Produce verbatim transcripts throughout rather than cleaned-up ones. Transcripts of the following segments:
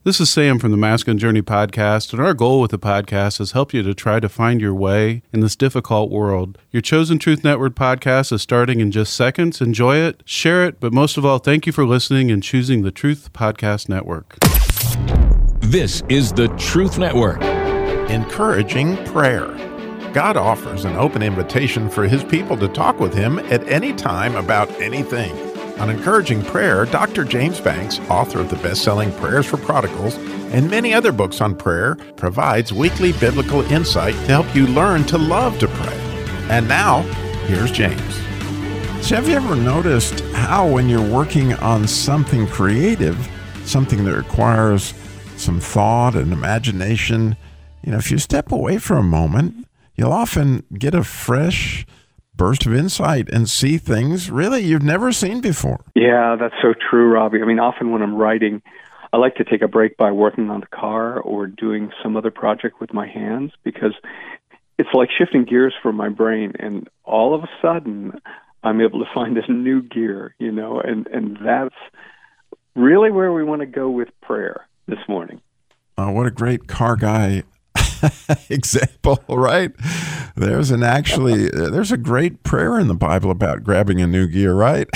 This is Sam from the Masculine Journey podcast, and our goal with the podcast is help you to try to find your way in this difficult world. Your Chosen Truth Network podcast is starting in just seconds. Enjoy it, share it, but most of all, thank you for listening and choosing the Truth Podcast Network. This is the Truth Network. Encouraging prayer. God offers an open invitation for His people to talk with Him at any time about anything. On Encouraging Prayer, Doctor James Banks, author of the best-selling Prayers for Prodigals and many other books on prayer, provides weekly biblical insight to help you learn to love to pray. And now, here's James. So have you ever noticed how when you're working on something creative, something that requires some thought and imagination, you know, if you step away for a moment, you'll often get a fresh burst of insight and see things really you've never seen before. Yeah, that's so true, Robbie. I mean, often when I'm writing, I like to take a break by working on the car or doing some other project with my hands because it's like shifting gears for my brain, and all of a sudden I'm able to find this new gear, you know, and, and that's really where we want to go with prayer this morning. Oh, what a great car guy example, right? There's an actually, there's a great prayer in the Bible about grabbing a new gear, right?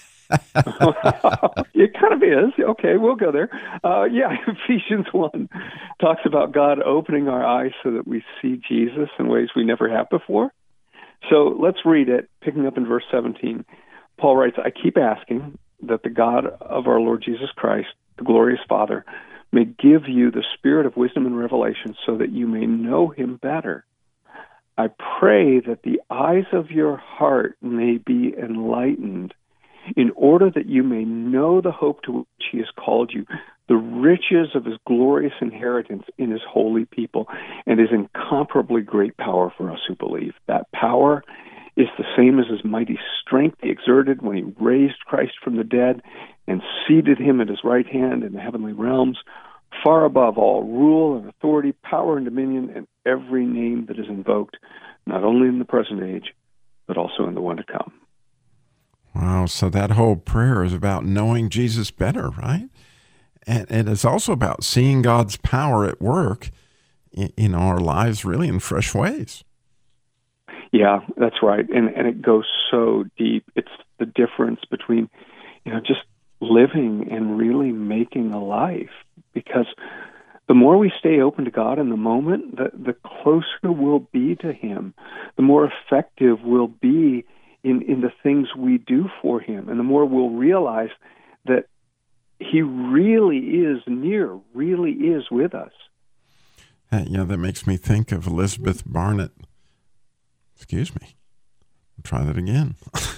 It kind of is. Okay, we'll go there. Uh, yeah, Ephesians one talks about God opening our eyes so that we see Jesus in ways we never have before. So let's read it, picking up in verse seventeen. Paul writes, I keep asking that the God of our Lord Jesus Christ, the glorious Father, may give you the spirit of wisdom and revelation so that you may know Him better. I pray that the eyes of your heart may be enlightened in order that you may know the hope to which He has called you, the riches of His glorious inheritance in His holy people, and His incomparably great power for us who believe. That power is the same as His mighty strength He exerted when He raised Christ from the dead and seated Him at His right hand in the heavenly realms, far above all rule and authority, power and dominion, and every name that is invoked, not only in the present age, but also in the one to come. Wow, so that whole prayer is about knowing Jesus better, right? And, and it's also about seeing God's power at work in, in our lives really in fresh ways. Yeah, that's right. And and it goes so deep. It's the difference between, you know, just living and really making a life. Because the more we stay open to God in the moment, the, the closer we'll be to Him, the more effective we'll be in, in the things we do for Him, and the more we'll realize that He really is near, really is with us. Uh, yeah, that makes me think of Elizabeth Barnett. Excuse me. I'll try that again.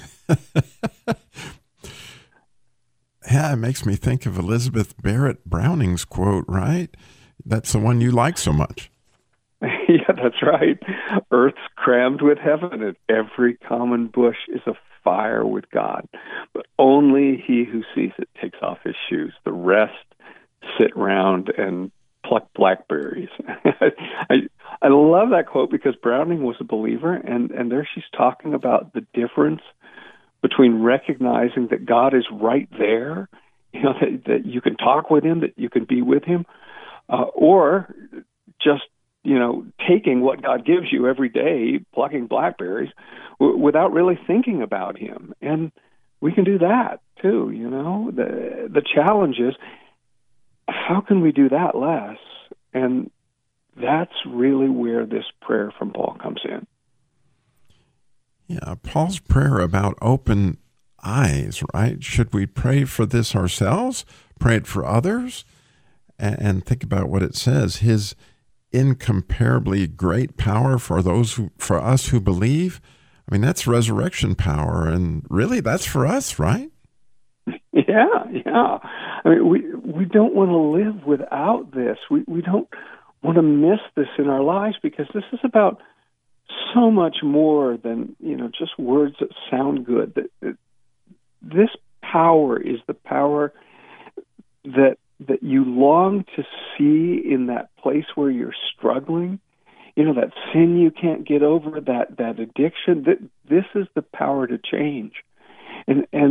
Yeah, it makes me think of Elizabeth Barrett Browning's quote, right? That's the one you like so much. Yeah, that's right. Earth's crammed with heaven, and every common bush is afire with God. But only he who sees it takes off his shoes. The rest sit round and pluck blackberries. I I love that quote because Browning was a believer, and, and there she's talking about the difference between recognizing that God is right there, you know, that, that you can talk with Him, that you can be with Him, uh, or just, you know, taking what God gives you every day, plucking blackberries, w- without really thinking about Him. And we can do that too, you know. The, the challenge is, how can we do that less? And that's really where this prayer from Paul comes in. Yeah, Paul's prayer about open eyes, right? Should we pray for this ourselves, pray it for others, and, and think about what it says. His incomparably great power for those who, for us who believe. I mean, that's resurrection power, and really that's for us, right? Yeah, yeah. I mean, we we don't want to live without this. We we don't want to miss this in our lives because this is about so much more than, you know, just words that sound good. That, that this power is the power that that you long to see in that place where you're struggling. You know, that sin you can't get over, that that addiction. That this is the power to change, and and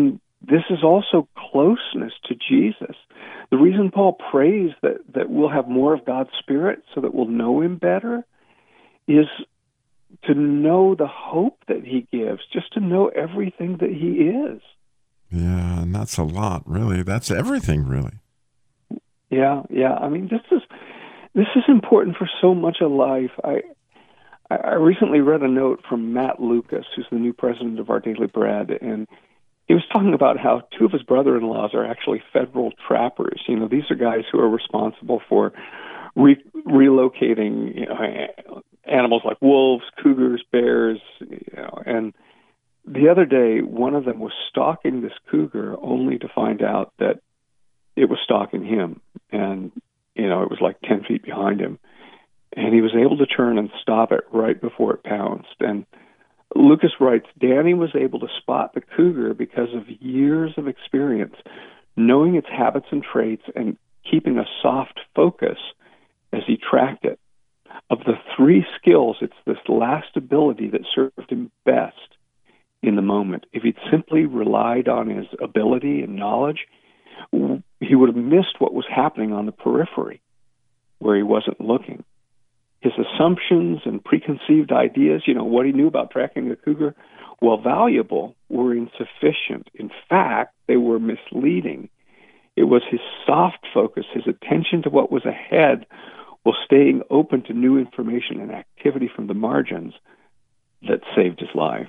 this is also closeness to Jesus. The reason Paul prays that, that we'll have more of God's Spirit so that we'll know him better is to know the hope that he gives, just to know everything that he is. Yeah, and that's a lot, really. That's everything, really. Yeah, yeah. I mean, this is this is important for so much of life. I I recently read a note from Matt Lucas, who's the new president of Our Daily Bread, and he was talking about how two of his brother-in-laws are actually federal trappers. You know, these are guys who are responsible for re- relocating you know, animals like wolves, cougars, bears, you know, and the other day, one of them was stalking this cougar only to find out that it was stalking him. And, you know, it was like ten feet behind him. And he was able to turn and stop it right before it pounced. And Lucas writes, Danny was able to spot the cougar because of years of experience, knowing its habits and traits and keeping a soft focus as he tracked it. Of the three skills, it's this last ability that served him best in the moment. If he'd simply relied on his ability and knowledge, he would have missed what was happening on the periphery where he wasn't looking. His assumptions and preconceived ideas, you know, what he knew about tracking a cougar, while valuable, were insufficient. In fact, they were misleading. It was his soft focus, his attention to what was ahead, while staying open to new information and activity from the margins, that saved his life.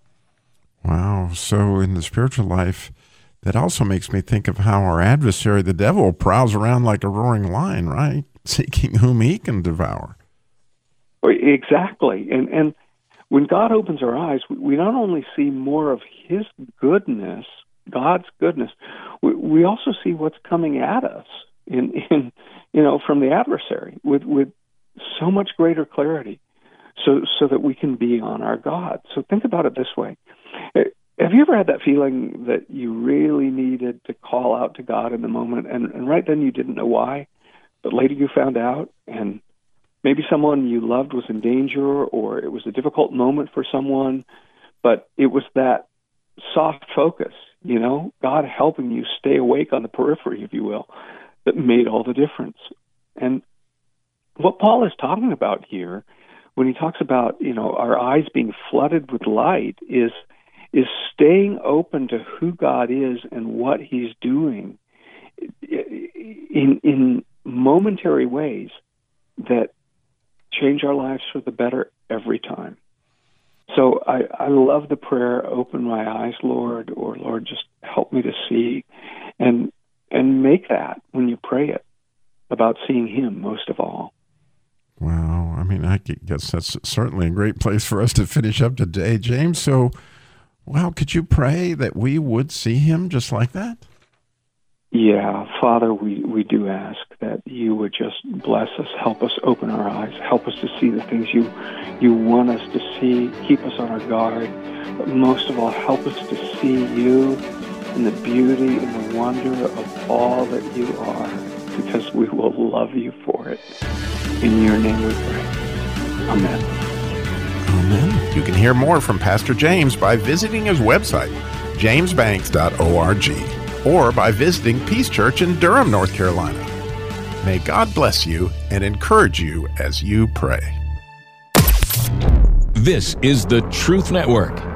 Wow. So in the spiritual life, that also makes me think of how our adversary, the devil, prowls around like a roaring lion, right? Seeking whom he can devour. Exactly. And and when God opens our eyes, we not only see more of his goodness, God's goodness, we, we also see what's coming at us in, in you know, from the adversary with, with so much greater clarity so so that we can be on our God. So think about it this way. Have you ever had that feeling that you really needed to call out to God in the moment, and, and right then you didn't know why, but later you found out, and maybe someone you loved was in danger, or it was a difficult moment for someone, but it was that soft focus, you know, God helping you stay awake on the periphery, if you will, that made all the difference. And what Paul is talking about here, when he talks about, you know, our eyes being flooded with light, is is staying open to who God is and what he's doing in in momentary ways that change our lives for the better every time. So I, I love the prayer, open my eyes, Lord, or Lord, just help me to see, and and make that when you pray it about seeing him most of all. Wow. I mean, I guess that's certainly a great place for us to finish up today, James. So, wow, could you pray that we would see him just like that? Yeah, Father, we, we do ask that you would just bless us, help us open our eyes, help us to see the things you you want us to see, keep us on our guard, but most of all, help us to see you and the beauty and the wonder of all that you are, because we will love you for it. In your name we pray. Amen. Amen. You can hear more from Pastor James by visiting his website, james banks dot org, or by visiting Peace Church in Durham, North Carolina. May God bless you and encourage you as you pray. This is the Truth Network.